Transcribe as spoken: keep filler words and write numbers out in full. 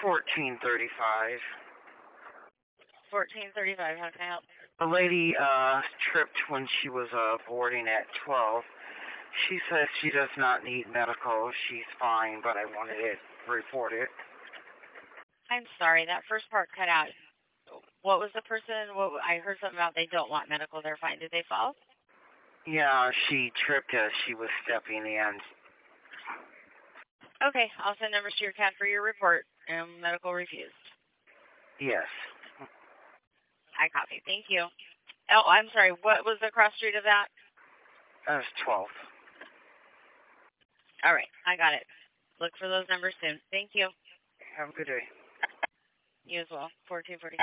fourteen thirty-five. fourteen thirty-five, how can I help? A lady uh, tripped when she was uh, boarding at twelve. She says she does not need medical. She's fine, but I wanted it reported. I'm sorry, that first part cut out. What was the person? What I heard something about they don't want medical. They're fine. Did they fall? Yeah, she tripped as she was stepping in. Okay, I'll send numbers to your cat for your report. And medical refused. Yes. I copy. Thank you. Oh, I'm sorry. What was the cross street of that? That's twelve. All right, I got it. Look for those numbers soon. Thank you. Have a good day. You as well. fourteen forty.